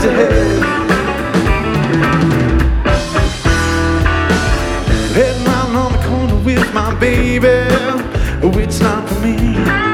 ahead. Heading round on the corner with my baby, oh, it's not for me.